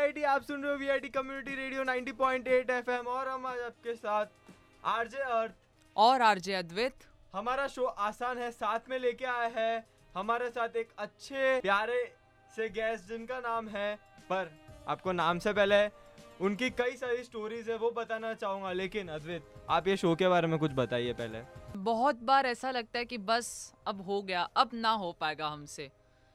VIT, आप सुन रहे हो वीआईटी कम्युनिटी रेडियो 90.8 एफएम और हम आज आपके साथ आरजे अर्थ और आरजे अद्वैत। हमारा शो आसान है साथ में लेके आया है हमारे साथ एक अच्छे प्यारे से गेस्ट जिनका नाम है, पर आपको नाम से पहले उनकी कई सारी स्टोरीज है वो बताना चाहूँगा, लेकिन अद्वैत आप ये शो के बारे में कुछ बताइए पहले। बहुत बार ऐसा लगता है कि बस अब हो गया, अब ना हो पाएगा हमसे,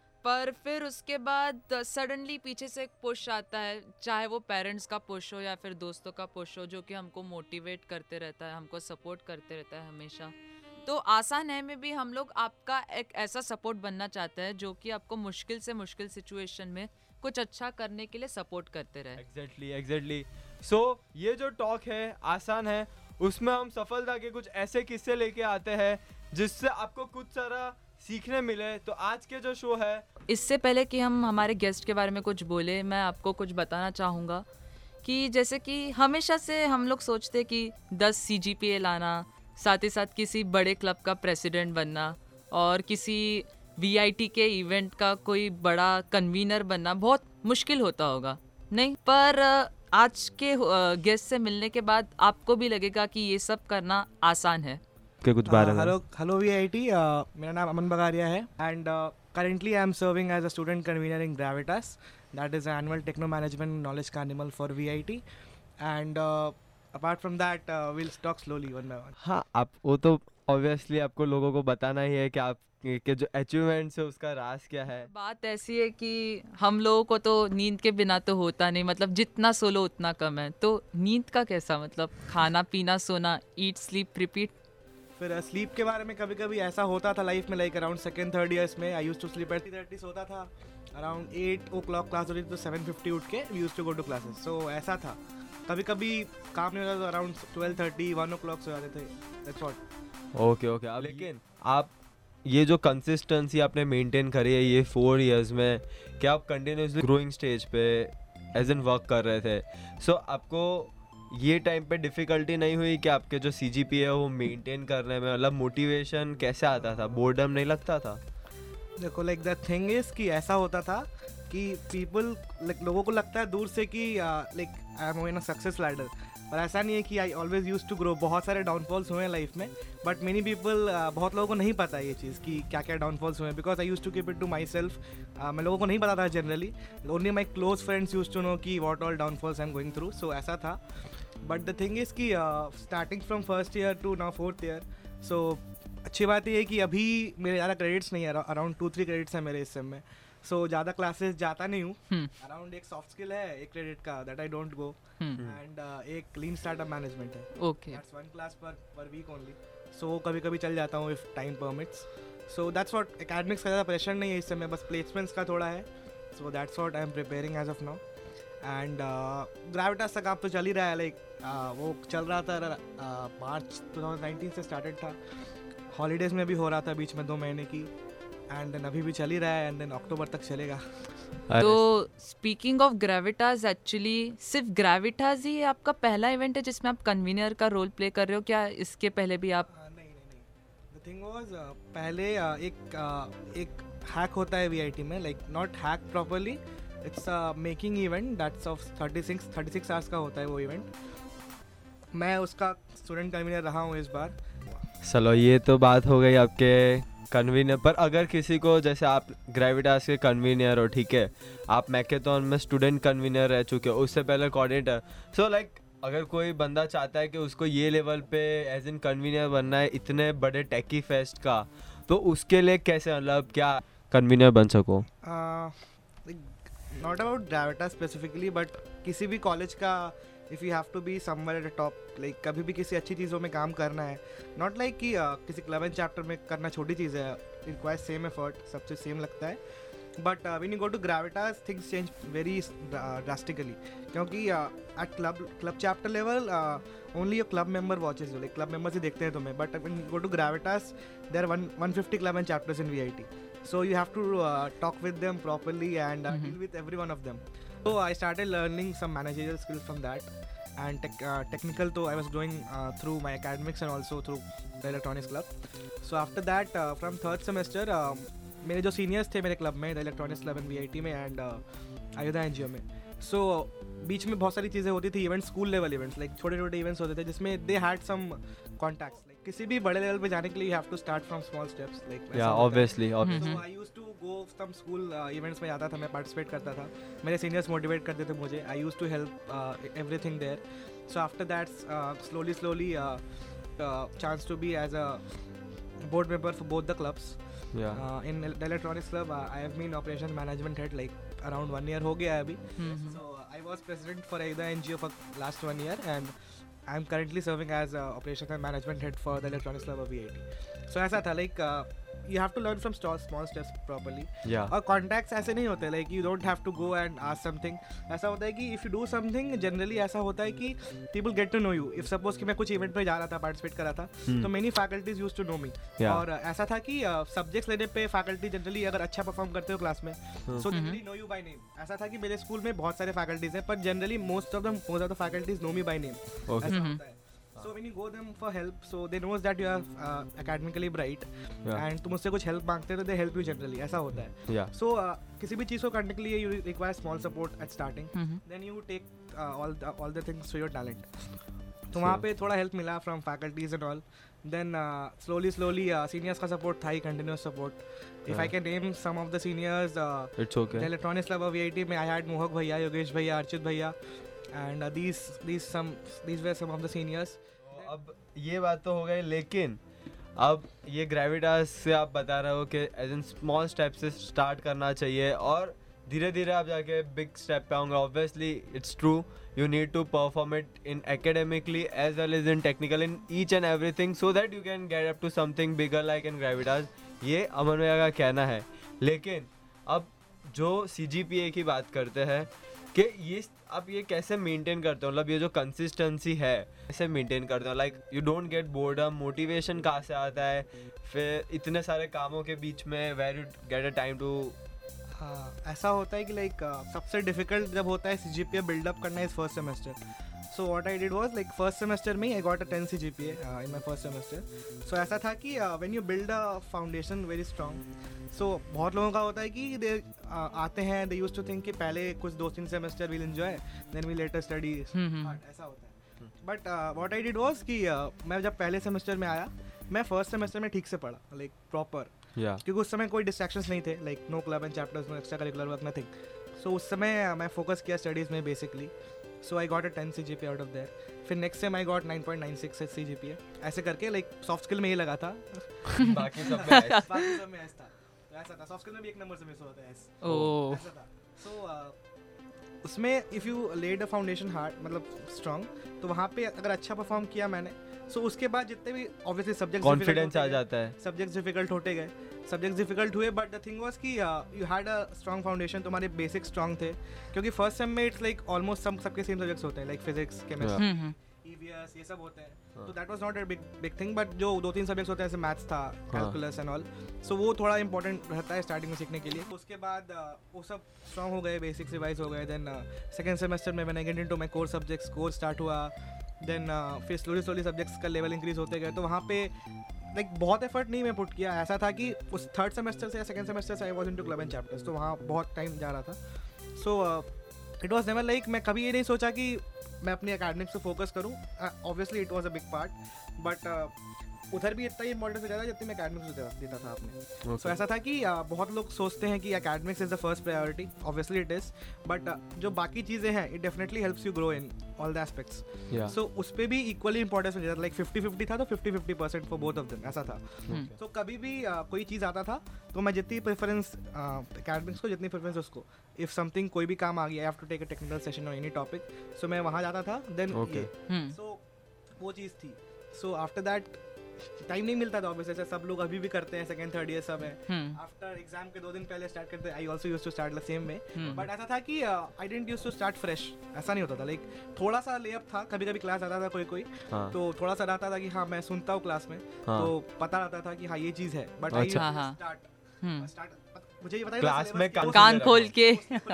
पर फिर उसके बाद सडनली पीछे से एक पुश आता है, चाहे वो पेरेंट्स का पुश हो या फिर दोस्तों का पुश हो, जो कि हमको मोटिवेट करते रहता है, हमको सपोर्ट करते रहता है हमेशा। तो आसान है में भी हम लोग आपका एक ऐसा सपोर्ट बनना चाहते हैं जो कि आपको मुश्किल से मुश्किल सिचुएशन में कुछ अच्छा करने के लिए सपोर्ट करते रहे। एग्जैक्टली। सो ये जो टॉक है आसान है, उसमें हम सफलता के कुछ ऐसे किस्से लेके आते हैं जिससे आपको कुछ सारा सीखने मिले। तो आज के जो शो है, इससे पहले कि हम हमारे गेस्ट के बारे में कुछ बोले, मैं आपको कुछ बताना चाहूँगा कि जैसे कि हमेशा से हम लोग सोचते कि 10 CGPA लाना, साथ ही साथ किसी बड़े क्लब का प्रेसिडेंट बनना और किसी VIT के इवेंट का कोई बड़ा कन्वीनर बनना बहुत मुश्किल होता होगा, नहीं? पर आज के गेस्ट से मिलने के बाद आपको भी लगेगा कि ये सब करना आसान है। के कुछ बारे में। हेलो VIT, मेरा नाम अमन बगारिया है and currently I am serving as a student convener in Gravitas, that is an annual techno management knowledge carnival for VIT, and apart from that we'll talk slowly one by one. हाँ, आप वो तो obviously आपको लोगों को बताना ही है कि आप के जो अचीवमेंट्स है उसका राज क्या है। बात ऐसी है कि हम लोगों को तो नींद के बिना तो होता नहीं, मतलब जितना सोलो उतना कम है। तो नींद का कैसा, मतलब खाना पीना सोना, ईट स्लीप रिपीट। फिर स्लीप के बारे में कभी कभी ऐसा होता था लाइफ में, like around second third years में I used to sleep at 3:30 सोता था, अराउंड 8 o'clock क्लास होती थी तो 7:50 उठ के we used to go to classes. So ऐसा था, कभी कभी काम नहीं होता तो अराउंड 12:30 1 o'clock सो जाते थे, दैट्स व्हाट। ओके। अब लेकिन आप ये जो कंसिस्टेंसी आपने मेंटेन करी है ये 4 इयर्स में, क्या आप कंटिन्यूसली ग्रोइंग स्टेज पे एज एन वर्क कर रहे थे? सो आपको ये टाइम पे डिफ़िकल्टी नहीं हुई कि आपके जो CGPA है वो मेंटेन करने में, मतलब मोटिवेशन कैसे आता था, बोर्डम नहीं लगता था? देखो, लाइक द थिंग इज कि ऐसा होता था कि पीपल लाइक लोगों को लगता है दूर से कि like I am in a success ladder, पर ऐसा नहीं है कि I always use to grow. बहुत सारे डाउनफॉल्स हुए हैं लाइफ में, बट मेनी पीपल बहुत लोगों को नहीं पता है ये चीज़ कि क्या क्या डाउनफॉल्स हुए हैं, because I use to keep it to myself. मैं लोगों को नहीं पता था generally, only my close friends use to know कि what all downfalls I am going through. So ऐसा था, बट द थिंग इज़ कि starting from first year to now 4th year, so अच्छी बात ये है कि अभी मेरे ज़्यादा क्रेडिट्स नहीं है, अराउंड 2-3 क्रेडिट्स हैं मेरे इस सेम में। सो ज़्यादा क्लासेस जाता नहीं हूँ, अराउंड एक सॉफ्ट स्किल है 1 क्रेडिट का that I don't go, and एक लीन स्टार्टअप मैनेजमेंट है, okay, that's 1 class per week only. So कभी कभी चल जाता हूँ if time permits. So that's what, academics का ज़्यादा प्रेशर नहीं है इस समय, बस प्लेसमेंट्स का थोड़ा है। So that's what I am preparing as of now. And Gravitas का काम तो चल ही रहा है, लाइक वो चल रहा था मार्च 2019 से स्टार्टेड था, हॉलीडेज़ में भी हो रहा था बीच में 2 महीने की, एंड देन अभी भी चल ही रहा है, एंड देन अक्टूबर तक चलेगा। तो स्पीकिंग ऑफ ग्रेविटास, एक्चुअली सिर्फ ग्रेविटास ही आपका पहला इवेंट है जिसमें आप कन्वीनर का रोल प्ले कर रहे हो, क्या इसके पहले भी आप? नहीं, द थिंग वाज पहले एक हैक होता है VIT में, like not hack properly, it's making event that's of 36 hours का होता है वो इवेंट। मैं उसका स्टूडेंट कन्वीनर रहा हूँ इस बार। चलो ये तो बात हो गई आपके कन्वीनर पर। अगर किसी को, जैसे आप ग्रेविटास के कन्वीनर हो, ठीक है, आप मैकेथॉन में स्टूडेंट कन्वीनर रह चुके हो, उससे पहले कोऑर्डिनेटर, सो लाइक अगर कोई बंदा चाहता है कि उसको ये लेवल पे एज एन कन्वीनर बनना है इतने बड़े टेकी फेस्ट का, तो उसके लिए कैसे, मतलब क्या कन्वीनर बन सको? Not about Gravitas specifically, but किसी भी कॉलेज का if you have to be somewhere at the top, like कभी भी किसी अच्छी चीज़ों में काम करना है, नॉट लाइक कि किसी क्लब एंड चैप्टर में करना छोटी चीज़ है, रिक्वायर्स सेम एफर्ट, सब चीज़ सेम लगता है, but when you go to Gravitas things change very drastically, क्योंकि at club chapter level only your club member watches you, like club members ही देखते हैं तुम्हें, but when you go to Gravitas there are 150 club and chapters in VIT, so you have to talk with them properly and deal with every one of them. So I started learning some managerial skills from that, and technical though I was growing through my academics and also through the electronics club. So after that from 3rd semester मेरे जो seniors थे मेरे club में, the electronics club and VIT में and Ayudha NGO में, सो बीच में बहुत सारी चीज़ें होती थी, events, school level events, like छोटे छोटे इवेंट्स होते थे जिसमें they had some contacts. Like किसी भी बड़े लेवल पे जाने के लिए you have to start from small steps, like या obviously so I used to go some school events में जाता था, मैं पार्टिसिपेट करता था, मेरे सीनियर्स मोटिवेट करते थे मुझे, I used to help everything there. So after that slowly chance to be as a board member for both the clubs. In the electronics club I have been operation management head like around 1 year हो गया है अभी. So I was president for the NGO for last 1 year and I'm currently serving as operations and management head for the electronics club of VIT. So ऐसा था like you have to learn from small steps properly. और contacts ऐसे नहीं होते, like you don't have to go and ask something. ऐसा होता है कि if you do something generally ऐसा होता है कि people get to know you. If suppose कि मैं कुछ event पे जा रहा था, participate कर रहा था, तो many faculties used to know me. और ऐसा था कि subjects लेने पे faculty generally अगर अच्छा perform करते हो class में, so generally know you by name. ऐसा था कि मेरे स्कूल में बहुत सारे faculties हैं, पर generally most of the faculties know me by name. ऐसा होता है. So when you go them for help, so they knows that you are academically bright and तुम उससे कुछ help मांगते हो तो they help you generally, ऐसा होता है. So किसी भी चीज़ को करने के लिए you require small support at starting, then you take all the things through your talent. तो वहाँ पे थोड़ा help मिला from faculties and all. Then slowly seniors का support था ही, continuous support. If I can name some of the seniors, it's okay. The electronics club of VIT में I had मोहक भैया, योगेश भैया, अर्चित भैया, and these were some of the seniors. अब ये बात तो हो गई, लेकिन अब ये ग्रेविटास से आप बता रहे हो कि एज इन स्मॉल स्टेप से स्टार्ट करना चाहिए और धीरे धीरे आप जाके बिग स्टेप पे आऊँगा. Obviously it's true, you need to perform it in academically as well as in technical, in each and everything, so that you can get up to something bigger like in Gravitas. ये अमन भैया का कहना है. लेकिन अब जो CGPA की बात करते हैं कि ये आप ये कैसे मेंटेन करते हो, मतलब ये जो कंसिस्टेंसी है कैसे मेंटेन करते हो, like you don't get boredom, motivation कहाँ से आता है फिर इतने सारे कामों के बीच में, where you get a time to. हाँ, ऐसा होता है कि लाइक सबसे डिफिकल्ट जब होता है CGPA बिल्डअप करना is first semester. So what I did was like first semester में I got a 10 CGPA in my first semester. So ऐसा था कि when you build a foundation very strong, so बहुत लोगों का होता है कि दे आते हैं, दे यूज्ड टू थिंक कि पहले कुछ 2-3 semester will enjoy then we later study, ऐसा होता है. But what I did was कि मैं जब पहले सेमेस्टर में आया, मैं फर्स्ट सेमेस्टर में ठीक से पढ़ा, लाइक प्रॉपर, क्योंकि उस समय कोई डिस्ट्रैक्शंस नहीं थे, like no club and chapters, no extra curricular work, nothing. So उस समय मैं फोकस किया स्टडीज़ में basically. So I got a 10 CGPA out of there. फिर next sem I got 9.96 CGPA. ऐसे करके लाइक सॉफ्ट स्किल में ये लगा था. बाकी सब में ऐसा था. ऐसा था, सॉफ्ट स्किल में भी एक नंबर से मिस होता है ऐसा था. सो उसमें if you laid a foundation hard, मतलब स्ट्रॉन्ग, तो वहाँ पे अगर अच्छा परफॉर्म किया मैंने, सो उसके बाद जितने भी ऑब्वियसली सब्जेक्ट कॉन्फिडेंस आ जाता है, सब्जेक्ट डिफिकल्ट होते गए, सब्जेक्ट्स डिफिकल्ट हुए, बट द थिंग वाज कि you had a strong foundation, तुम्हारे बेसिक स्ट्रॉन्ग थे, क्योंकि फर्स्ट सेम में इट्स लाइक ऑलमोस्ट सबके सेम सब्जेक्ट्स होते हैं, लाइक फिजिक्स, केमिस्ट्री, EVS, ये सब होते हैं. तो that was not a big thing, but जो 2-3 सब्जेक्ट्स होते हैं जैसे मैथ्स था, कैलकुलस एंड ऑल, सो वो थोड़ा इंपॉर्टेंट रहता है स्टार्टिंग में सीखने के लिए. उसके बाद वो सब स्ट्रॉन्ग हो गए, बेसिक्स रिवाइज हो गए. देन सेकेंड सेमेस्टर में मैंने get into my core subjects, course start हुआ. देन फिर स्लोली सब्जेक्ट्स का लेवल इंक्रीज होते गए. तो वहाँ पे लाइक बहुत एफर्ट नहीं मैं पुट किया. ऐसा था कि उस थर्ड सेमेस्टर से या सेकंड सेमेस्टर से I was into club and chapters, तो वहाँ बहुत टाइम जा रहा था. So it was never like मैं कभी ये नहीं सोचा कि मैं अपनी एकेडमिक्स पे फोकस करूँ. Obviously it was a big part, but उधर भी इतना ही इंपॉर्टेंस ज़्यादा जितनी मैं एकेडमिक्स देता था आपने. सो ऐसा था कि बहुत लोग सोचते हैं कि academics is the first priority. Obviously it is, but जो बाकी चीज़ें हैं it definitely helps you grow in all the aspects. So उस पर भी इक्वली इंपॉर्टेंस मिल जाता, लाइक 50-50 था, तो 50-50% फॉर बोथ ऑफ देम, ऐसा था. तो कभी भी कोई चीज़ आता था तो मैं जितनी प्रेफरेंस एकेडमिक्स को, जितनी प्रेफरेंस उसको, इफ़ समथिंग कोई भी काम आ गया, I have to take a technical session on any topic, so मैं वहाँ जाता था. देन सो वो चीज़ थी. सो आफ्टर दैट टाइम नहीं मिलता था ऑब्वियसली, सब लोग अभी भी करते हैं, सेकंड थर्ड ईयर सब है, आफ्टर एग्जाम के 2 दिन पहले स्टार्ट करते हैं. I also used to start the same way, but ऐसा था कि I didn't used to start fresh. ऐसा नहीं होता था, लाइक थोड़ा सा लेअप था. कभी कभी क्लास आता था कोई तो थोड़ा सा रहता था कि हाँ मैं सुनता हूँ क्लास में, तो पता रहता था कि हाँ ये चीज़ है, बट आई स्टार्ट मुझे ये बताइए क्लास में कान खोल के.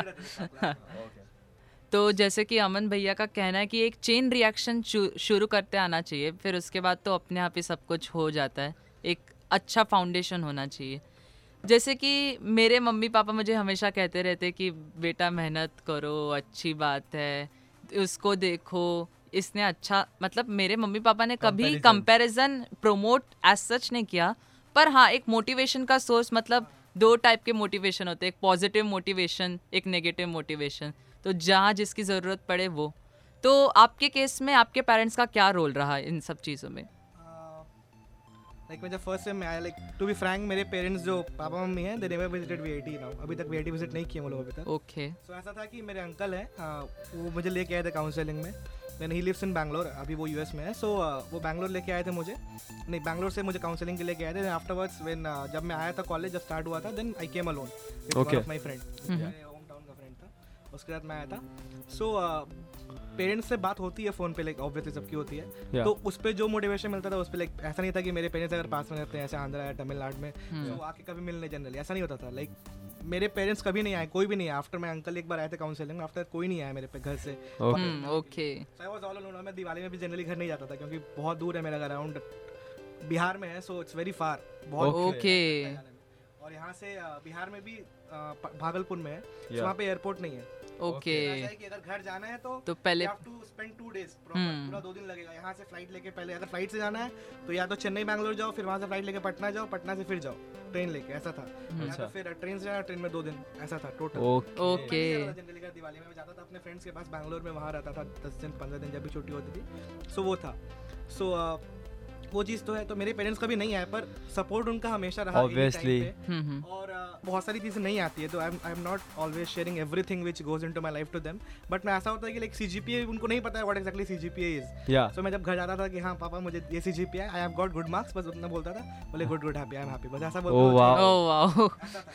तो जैसे कि अमन भैया का कहना है कि एक चेन रिएक्शन शुरू करते आना चाहिए, फिर उसके बाद तो अपने आप ही सब कुछ हो जाता है. एक अच्छा फाउंडेशन होना चाहिए. जैसे कि मेरे मम्मी पापा मुझे हमेशा कहते रहते कि बेटा मेहनत करो, अच्छी बात है, उसको देखो, इसने अच्छा, मतलब मेरे मम्मी पापा ने कभी Comparison. Comparison promote as such नहीं किया, पर हाँ एक मोटिवेशन का सोर्स, मतलब 2 टाइप के मोटिवेशन होते हैं, एक पॉजिटिव मोटिवेशन, एक नेगेटिव मोटिवेशन, तो जहाँ जिसकी ज़रूरत पड़े वो। तो आपके केस में आपके पेरेंट्स का क्या रोल रहा इन सब चीज़ों में? लाइक मैं जब फर्स्ट टाइम में आया, लाइक टू बी फ्रैंक, मेरे पेरेंट्स जो पापा मम्मी हैं, they never visited VIT now, अभी तक वीआईटी विजिट नहीं किए वो लोग अभी तक। ओके। सो ऐसा था कि मेरे अंकल हैं, वो मुझे लेके आए थे काउंसलिंग में, then he lives in Bangalore, अभी वो यूएस में है। सो वो बैंगलोर लेके आए थे मुझे, नहीं बैंगलोर से मुझे काउंसलिंग के लेके आए थे। आफ्टरवर्ड्स व्हेन जब मैं आया था कॉलेज, जब स्टार्ट हुआ था, then I came alone with one of my friend, मेरे होम टाउन का फ्रेंड था, उसके साथ मैं आया था। सो पेरेंट्स से बात होती है फ़ोन पे, लाइक ऑब्वियसली सबकी होती है, तो उस पर जो मोटिवेशन मिलता था उस पर, लाइक ऐसा नहीं था कि मेरे पेरेंट्स अगर पास में रहते हैं ऐसे आंध्रा या तमिलनाडु में तो आके कभी मिलने, जनरली ऐसा नहीं होता था। लाइक मेरे पेरेंट्स कभी नहीं आए, कोई भी नहीं आया। आफ्टर मैं अंकल एक बार आए थे काउंसलिंग में, आफ्टर कोई नहीं आया मेरे पे घर से। Okay. So I was all alone. मैं दिवाली में भी जनरली घर नहीं जाता था क्योंकि बहुत दूर है मेरा घर, अराउंड बिहार में है, सो इट्स वेरी फार, बहुत। ओके। और यहाँ से बिहार में भी भागलपुर में है, so वहाँ पे एयरपोर्ट नहीं है। ओके। ऐसा है कि अगर घर जाना है तो पहले you have to spend 2 days, पूरा 2 दिन लगेगा। यहाँ से फ्लाइट लेके, पहले अगर फ्लाइट से जाना है तो या तो चेन्नई बैंगलोर जाओ, फिर वहाँ से फ्लाइट लेके पटना जाओ, पटना से फिर जाओ ट्रेन लेके, ऐसा था। या तो फिर ट्रेन से जाना, ट्रेन में 2 दिन, ऐसा था टोटल। ओके। जनरली का दिवाली में मैं जाता था अपने फ्रेंड्स के पास बैंगलोर में, वहाँ रहता था 10 दिन 15 दिन जब भी छुट्टी होती थी। सो वो था। सो वो चीज़ तो है। तो मेरे पेरेंट्स कभी नहीं आए, पर सपोर्ट उनका हमेशा रहा Obviously. और बहुत सारी चीज़ें नहीं आती है, तो I am not always sharing everything which goes into my life to them, but मैं ऐसा होता है कि लाइक सीजीपीए उनको नहीं पता है what exactly CGPA is. So मैं जब घर जाता था कि हाँ पापा मुझे ये CGPA I have got good marks, बस उतना बोलता था, बोले good happy, I am happy, बस ऐसा बोलता था। Oh wow.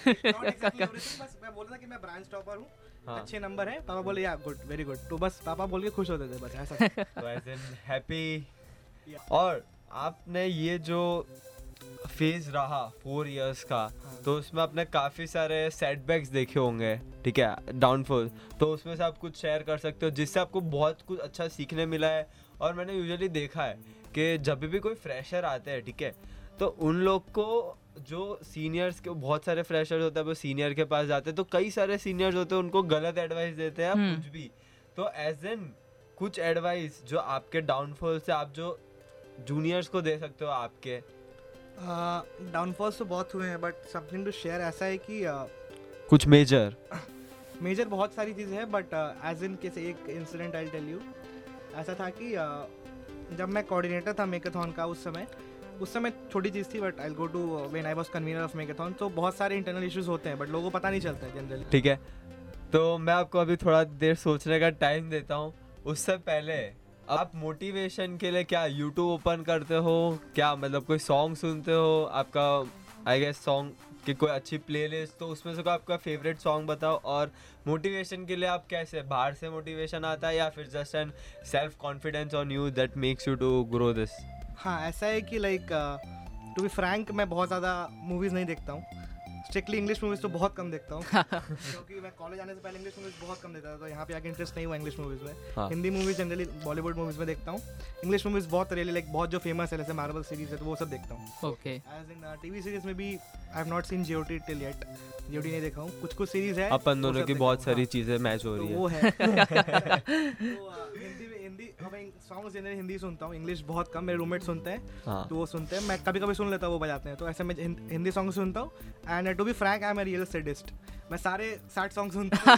बस मैं बोलता था कि मैं ब्रांच टॉपर हूँ, अच्छे नंबर है, पापा बोले या गुड, वेरी गुड, तो बस पापा बोल के खुश होते थे, बस ऐसा। तो एज इन हैप्पी। और आपने ये जो फेज रहा 4 इयर्स का, तो उसमें आपने काफ़ी सारे सेटबैक्स देखे होंगे, ठीक है, डाउनफॉल, तो उसमें से आप कुछ शेयर कर सकते हो जिससे आपको बहुत कुछ अच्छा सीखने मिला है। और मैंने यूजुअली देखा है कि जब भी कोई फ्रेशर आते हैं, ठीक है, तो उन लोग को जो सीनियर्स के, बहुत सारे फ्रेशर्स होते हैं वो सीनियर के पास जाते हैं, तो कई सारे सीनियर्स होते हैं उनको गलत एडवाइस देते हैं कुछ भी। तो एज इन कुछ एडवाइस जो आपके डाउनफॉल से आप जो जूनियर्स को दे सकते हो आपके। डाउनफॉल्स तो बहुत हुए हैं, बट समथिंग टू शेयर ऐसा है कि कुछ मेजर बहुत सारी चीज़ें हैं, बट एज इन कैसे एक इंसिडेंट आई टेल यू। ऐसा था कि जब मैं कोऑर्डिनेटर था मेकाथॉन का, उस समय छोटी चीज़ थी, but I go to when I was convener of Makeathon. तो बहुत सारे इंटरनल इश्यूज होते हैं, बट लोगों को पता नहीं चलता है जनरली, ठीक है। तो मैं आपको अभी थोड़ा देर सोचने का टाइम देता हूँ। उससे पहले आप मोटिवेशन के लिए क्या यूट्यूब ओपन करते हो क्या, मतलब कोई सॉन्ग सुनते हो? आपका आई गेस सॉन्ग की कोई अच्छी प्लेलिस्ट, तो उसमें से कोई आपका फेवरेट सॉन्ग बताओ। और मोटिवेशन के लिए आप कैसे, बाहर से मोटिवेशन आता है या फिर just an self confidence on you that makes you to grow this? हाँ, ऐसा है कि लाइक टू बी फ्रैंक मैं बहुत ज़्यादा मूवीज़ नहीं देखता हूँ, स्ट्रिक्टली इंग्लिश मूवीज़ तो बहुत कम देखता हूँ क्योंकि मैं कॉलेज आने से पहले इंग्लिश मूवीज़ बहुत कम देखता था, तो यहाँ पे आके इंटरेस्ट नहीं हुआ इंग्लिश मूवीज़ में। हाँ। Hindi movies generally Bollywood movies में देखता हूँ, इंग्लिश मूवीज़ बहुत रियली लाइक बहुत जो फेमस है जैसे मार्वल सीरीज़ है तो वो सब देखता हूँ। Okay. As in TV series में भी I have not seen GOT till yet, GOT नहीं देखा हूँ, कुछ सीरीज़ है अपन दोनों की बहुत सारी चीज़ें मैच हो रही है, वो है। तो हिंदी मैं सॉन्ग्स जनरली हिंदी सुनता हूँ, इंग्लिश बहुत कम, मेरे रूममेट सुनते हैं तो वो सुनते हैं, मैं कभी कभी सुन लेता हूँ, वो बजाते हैं, तो ऐसे मैं हिंदी सॉन्ग सुनता हूँ। And to be frank I am a real sadist, मैं सारे सैड सॉन्ग सुनता हूँ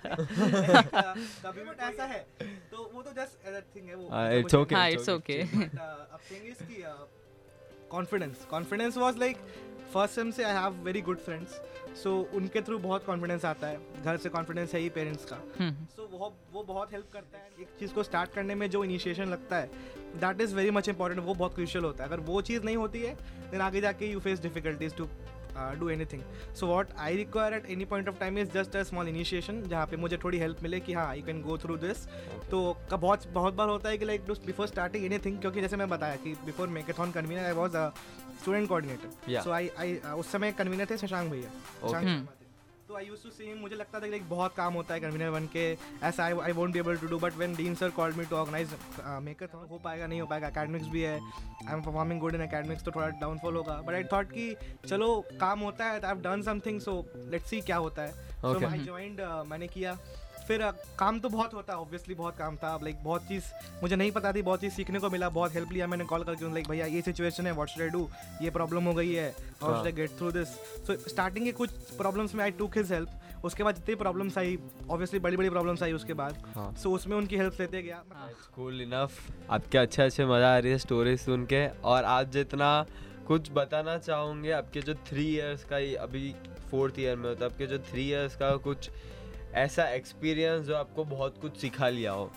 कभी बट ऐसा है तो वो तो जस्ट एज अ थिंग है, वो इट्स ओके, हाँ इट्स ओके। अब थिंग इज कि confidence was like first sem से I have very good friends, so उनके थ्रू बहुत कॉन्फिडेंस आता है, घर से कॉन्फिडेंस है ही पेरेंट्स का, सो वो बहुत हेल्प करता है। एक चीज़ को स्टार्ट करने में जो इनिशिएशन लगता है that is very much important, वो बहुत क्रूशियल होता है। अगर वो चीज़ नहीं होती है देन आगे जाके you face difficulties to do anything. So what I require at any point of time is just a small initiation, जहाँ पे मुझे थोड़ी हेल्प मिले कि हाँ you can go through this. तो बहुत बार होता है कि लाइक बिफोर स्टार्टिंग एनीथिंग, क्योंकि जैसे मैं बताया कि before Makeathon convener I was a student coordinator, so I उस समय कन्वीनर थे शशांक भैया, तो I used to see him, मुझे लगता था कि लाइक बहुत काम होता है कन्वीनर बन के, ऐसा I won't be able to do, but when dean sir called me to organise Makeathon, हो पाएगा नहीं हो पाएगा, एकेडमिक्स भी है, I am performing good in academics, तो थोड़ा डाउनफॉल होगा, बट आई थॉट कि चलो काम होता है, I have done something, so let's see क्या होता है। सो आई जॉइंड, मैंने किया, फिर काम तो बहुत होता है, ऑब्वियसली बहुत काम था, लाइक बहुत चीज़ मुझे नहीं पता थी, बहुत चीज़ सीखने को मिला, बहुत हेल्प लिया मैंने कॉल करके, लाइक भैया ये सिचुएशन है, व्हाट शुड आई डू, ये प्रॉब्लम हो गई है, how should I get through this. So starting के कुछ प्रॉब्लम्स में आई टूक हिज हेल्प, उसके बाद जितनी प्रॉब्लम्स आई, ऑब्वियसली बड़ी बड़ी प्रॉब्लम्स आई उसके बाद, सो उसमें उनकी हेल्प लेते गया। कूल इनफ, आपके अच्छे मज़ा आ रही है स्टोरी सुन के, और आज जितना कुछ बताना चाहूँगे आपके जो 3 इयर्स का ही अभी 4th ईयर में होता है, आपके जो 3 इयर्स का कुछ ऐसा एक्सपीरियंस जो आपको बहुत कुछ सिखा लिया हो,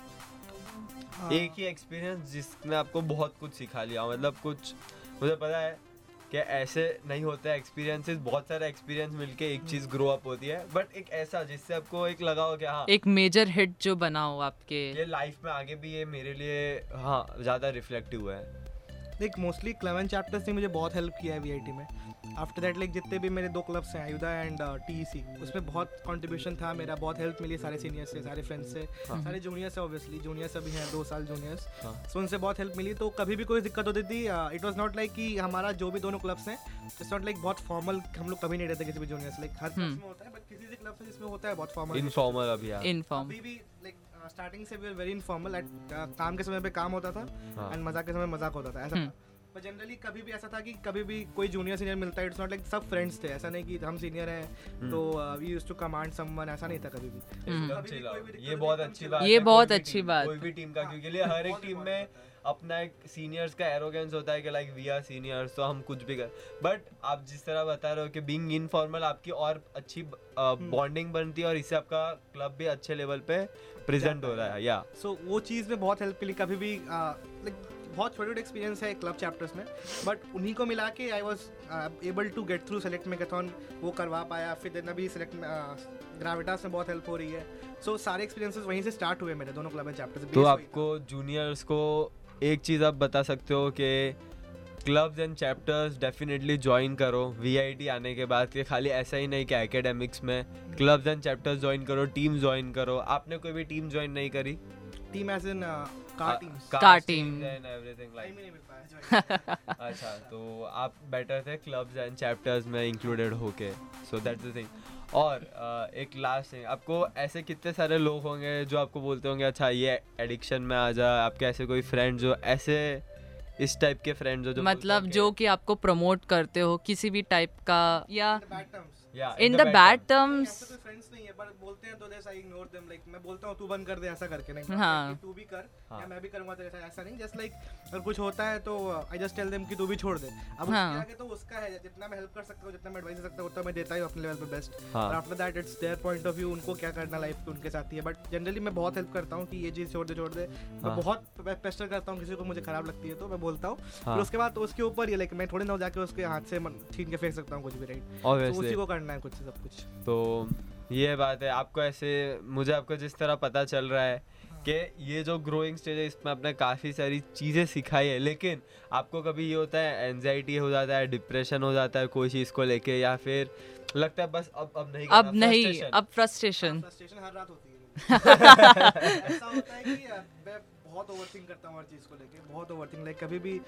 एक ही एक्सपीरियंस जिसने आपको बहुत कुछ सिखा लिया हो, मतलब कुछ मुझे पता है कि ऐसे नहीं होता है एक्सपीरियंसेस, बहुत सारे एक्सपीरियंस मिलके एक चीज़ ग्रो अप होती है, बट एक ऐसा जिससे आपको एक लगा हो कि हाँ एक मेजर हिट जो बना हो आपके, ये लाइफ में आगे भी ये मेरे लिए हाँ ज़्यादा रिफ्लेक्टिव हुआ है। लाइक मोस्टली क्लेवन चैप्टर्स ने मुझे बहुत हेल्प किया है वीआईटी में। आफ्टर दैट लाइक जितने भी मेरे 2 क्लब्स हैं, आयुधा एंड टीईसी, उसमें बहुत कंट्रीब्यूशन था मेरा, बहुत हेल्प मिली सारे सीनियर्स से, सारे फ्रेंड्स से, सारे जूनियर्स से, ऑब्वियसली जूनियर्स अभी हैं 2 साल जूनियर्स, सो उनसे बहुत हेल्प मिली। तो कभी भी कोई दिक्कत होती थी, इट वाज नॉट लाइक कि हमारा जो भी दोनों क्लब्स हैं, इट्स नॉट लाइक बहुत फॉर्मल, हम लोग कभी नहीं रहते किसी भी जूनियर्स, लाइक हर क्लब में होता है, बट किसी क्लब से जिसमें होता है बहुत फॉर्मल, इनफॉर्मल अभी भी लाइक स्टार्टिंग से we were very informal, at काम के समय पे काम होता था एंड मजाक के समय मजाक होता था, ऐसा था। पर जनरली कभी भी ऐसा था कि कभी भी कोई जूनियर सीनियर मिलता है, इट्स नॉट लाइक सब फ्रेंड्स थे, ऐसा नहीं कि हम सीनियर हैं तो we used to command someone, ऐसा नहीं था कभी भी। ये बहुत अच्छी बात, ये बहुत अच्छी बात, कोई भी टीम का, क्योंकि लिए हर एक टीम में अपना एक सीनियर्स का एरोगेंस होता है कि लाइक वी आर सीनियर्स तो हम कुछ भी कर, बट आप जिस तरह बता रहे हो कि बीइंग इनफॉर्मल आपकी और अच्छी बॉन्डिंग बनती है और इससे आपका क्लब भी अच्छे लेवल पे प्रेजेंट हो रहा है, या सो वो चीज़ में बहुत हेल्प मिली। कभी भी लाइक बहुत छोटे छोटे एक्सपीरियंस है क्लब चैप्टर्स में, बट उन्हीं को मिला के I was able to get through select Makeathon, वो करवा पाया। फिर दिन अभी सेलेक्ट ग्रेविटास में बहुत हेल्प हो रही है। सो सारे एक्सपीरियंसेस वहीं से स्टार्ट हुए मेरे दोनों क्लब एंड चैप्टर्स। तो आपको जूनियर्स को एक चीज़ आप बता सकते हो कि clubs and chapters definitely join करो वीआईटी आने के बाद, कि खाली ऐसा ही नहीं कि एकेडमिक्स में क्लब्स एंड चैप्टर्स ज्वाइन करो, टीम ज्वाइन करो। आपने कोई भी टीम ज्वाइन नहीं करी? Team as in car team and everything like अच्छा, तो आप बेटर थे क्लब्स एंड चैप्टर्स में इंक्लूडेड होके, सो दैट्स द थिंग। और एक लास्ट थिंग, आपको ऐसे कितने सारे लोग होंगे जो आपको बोलते होंगे अच्छा ये एडिक्शन में आ जा, आपके ऐसे कोई फ्रेंड जो ऐसे इस टाइप के फ्रेंड जो मतलब जो कि आपको प्रमोट करते हो किसी भी टाइप का, या in the bad terms? Friends नहीं है पर बोलते हैं तो जैसे आई इग्नोर देम, लाइक मैं बोलता हूं तू बंद कर दे ऐसा करके, नहीं हाँ, तू भी कर या मैं भी करूंगा तेरे साथ, ऐसा नहीं। जस्ट लाइक अगर कुछ होता है तो आई जस्ट टेल देम कि तू भी छोड़ दे। अब उसके आगे तो उसका है, जितना मैं हेल्प कर सकता हूं, जितना मैं एडवाइस दे सकता हूं उतना मैं देता ही अपने लेवल पे बेस्ट। और after that it's their point of view, उनको क्या करना लाइफ पे उनके साथ ही है। बट जनरली मैं बहुत हेल्प करता हूं कि ये चीज़ छोड़ दे। मैं बहुत पेस्टर करता हूं, किसी को मुझे खराब लगती है तो मैं बोलता हूं, फिर उसके बाद तो उसके ऊपर ये लाइक मैं थोड़ी ना जाके उसके हाथ से छीन के फेंक सकता हूं कुछ भी, राइट? तो उसी को करना है कुछ से सब कुछ। तो ये बात है। आपको ऐसे मुझे आपको जिस तरह पता चल रहा है कि ये जो ग्रोइंग स्टेज है इसमें आपने काफ़ी सारी चीज़ें सिखाई है, लेकिन आपको कभी ये होता है एंजाइटी हो जाता है, डिप्रेशन हो जाता है कोई चीज़ को लेके, या फिर लगता है बस अब नहीं अब फ्रस्ट्रेशन हर रात होती है। ऐसा होता है कि मैं बहुत ओवरथिंक करता हूँ हर चीज़ को लेके, बहुत ओवरथिंक। लाइक कभी भी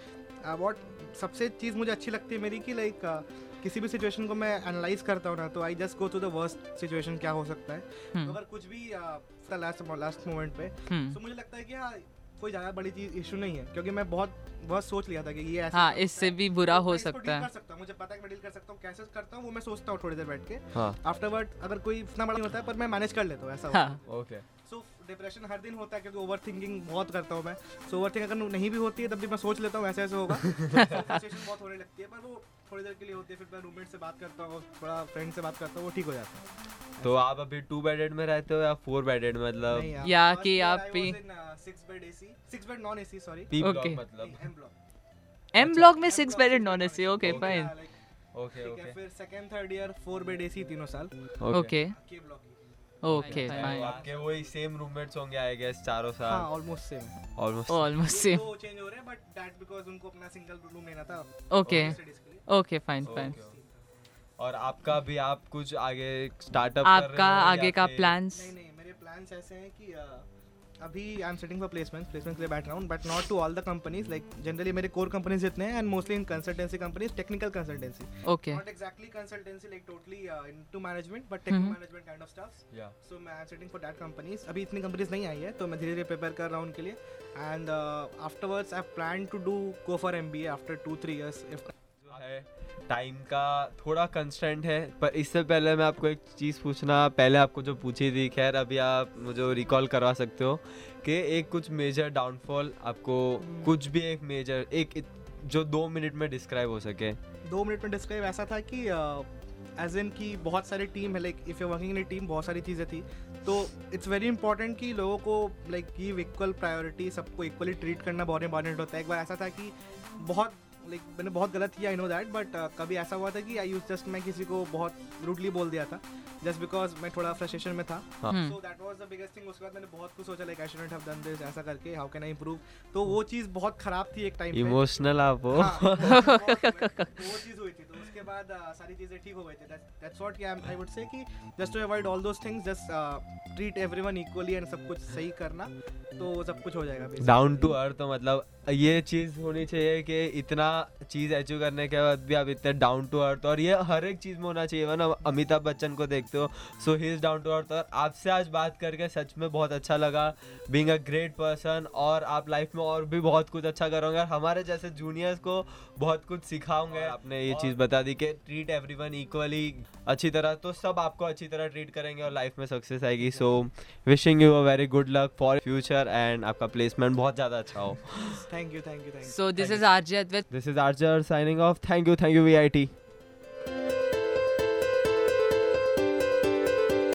सबसे चीज़ मुझे अच्छी लगती है मेरी कि लाइक किसी भी सिचुएशन को मैं एनालाइज करता हूँ ना, तो I just go to the worst situation क्या हो सकता है। तो अगर कुछ भी लास्ट मोमेंट पे तो मुझे लगता है कि हाँ कोई ज़्यादा बड़ी चीज़ इशू नहीं है, क्योंकि मैं बहुत सोच लिया था कि ये ऐसा इससे भी बुरा हो सकता है। मुझे पता है कि मैं डील कर सकता हूँ, कैसे करता हूँ वो मैं सोचता हूँ थोड़ी देर बैठ के। आफ्टरवर्ड अगर कोई इतना बड़ा नहीं होता है पर मैं मैनेज कर लेता हूँ, ऐसा होता है। ओके। सो डिप्रेशन हर दिन होता है क्योंकि ओवर थिंकिंग बहुत करता हूँ मैं। सो ओवर थिंक अगर नहीं भी होती है तब भी मैं सोच लेता हूँ ऐसे होगा। सिचुएशन बहुत होने लगती है पर वो थोड़ी देर के लिए होती है, फिर मैं रूममेट से बात करता हूँ, थोड़ा फ्रेंड से बात करता हूँ, वो ठीक हो जाता है। तो आप अभी 2 बेडेड में रहते हो या 4 बेडेड, मतलब या कि आप 6 bed AC, 6 bed non AC, sorry P block, मतलब एम ब्लॉक में 6 bedded non AC. Okay fine. Okay. फिर second third year 4 bed AC तीनों साल। ओके के ब्लॉक। Okay fine. आपके वही सेम रूममेट्स होंगे आई गेस चारों साल? हां ऑलमोस्ट सेम। Almost same. तो चेंज हो रहे हैं बट दैट बिकॉज़ उनको अपना सिंगल रूम लेना था। Okay okay fine fine. और आपका भी आप कुछ आगे स्टार्टअप कर रहे आपका हो या आगे का फिर- प्लान्स? नहीं नहीं, मेरे प्लान्स ऐसे हैं कि अभी I am setting for placements के लिए बैठ रहा हूँ, but not to all the companies. Like generally मेरे कोर कंपनीज जितने हैं, and mostly in consultancy companies, technical consultancy, okay, not exactly consultancy like totally into management but technical management kind of stuff. Yeah. So मैं I'm setting for that companies. अभी इतनी companies नहीं आई है, तो मैं धीरे धीरे प्रिपेयर कर रहा हूँ उनके लिए, and afterwards I plan to go for MBA after 2-3 years if जो है टाइम का थोड़ा कंस्टेंट है। पर इससे पहले मैं आपको एक चीज़ पूछना, पहले आपको जो पूछी थी, खैर अभी आप मुझे रिकॉल करवा सकते हो कि एक कुछ मेजर डाउनफॉल आपको, कुछ भी एक मेजर जो 2 मिनट में डिस्क्राइब हो सके। 2 मिनट में डिस्क्राइब ऐसा था कि एज इन की बहुत सारी टीम है, like if you working in a team, बहुत सारी चीज़ें थी, तो इट्स वेरी इंपॉर्टेंट कि लोगों को लाइक गिव इक्वल प्रायोरिटी, सबको इक्वली ट्रीट करना बहुत इंपॉर्टेंट होता है। एक बार ऐसा था कि बहुत मैंने बहुत गलत किया, आई नो दैट, बट कभी ऐसा हुआ था कि मैं किसी को बहुत रूडली बोल दिया था जस्ट बिकॉज मैं थोड़ा फ्रस्ट्रेशन में था। So that was the biggest thing. उसके बाद मैंने बहुत कुछ सोचा, like I shouldn't have done this, ऐसा करके हाउ कैन आई इंप्रूव। तो वो चीज़ बहुत खराब थी एक टाइम पे। इमोशनल आप हो। हाँ, वो चीज़ हुई थी, तो उसके बाद सारी चीज़ें ठीक हो गई थी। That's what I would say कि just to avoid all those things, just treat everyone equally and सब कुछ सही करना, तो सब कुछ हो जाएगा। डाउन टू अर्थ, तो मतलब ये चीज़ होनी चाहिए कि इतना चीज़ अचीव करने के बाद भी आप इतने डाउन टू अर्थ, और ये हर एक चीज़ में होना चाहिए। वरना अमिताभ बच्चन को देखते हो, so he is down to earth. और आपसे आज बात करके सच में बहुत अच्छा लगा, बीइंग अ ग्रेट पर्सन, और आप लाइफ में और भी बहुत कुछ अच्छा करोगे और हमारे जैसे जूनियर्स को बहुत कुछ सिखाओगे। आपने ये चीज़ बता दी कि ट्रीट एवरीवन इक्वली अच्छी तरह, तो सब आपको अच्छी तरह ट्रीट करेंगे और लाइफ में सक्सेस आएगी। So wishing you a very good luck for future, and आपका प्लेसमेंट बहुत ज़्यादा अच्छा हो। Thank you. So this is RJ Advait. This is Archer signing off. Thank you VIT.